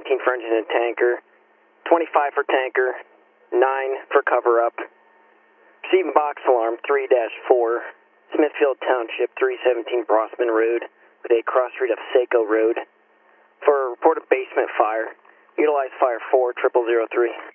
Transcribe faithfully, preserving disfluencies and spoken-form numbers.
seventeen for engine and tanker, twenty-five for tanker, nine for cover-up. Receiving box alarm three dash four, Smithfield Township, three seventeen Brossman Road, with a cross street of Saco Road. For reported basement fire, utilize fire four triple zero three.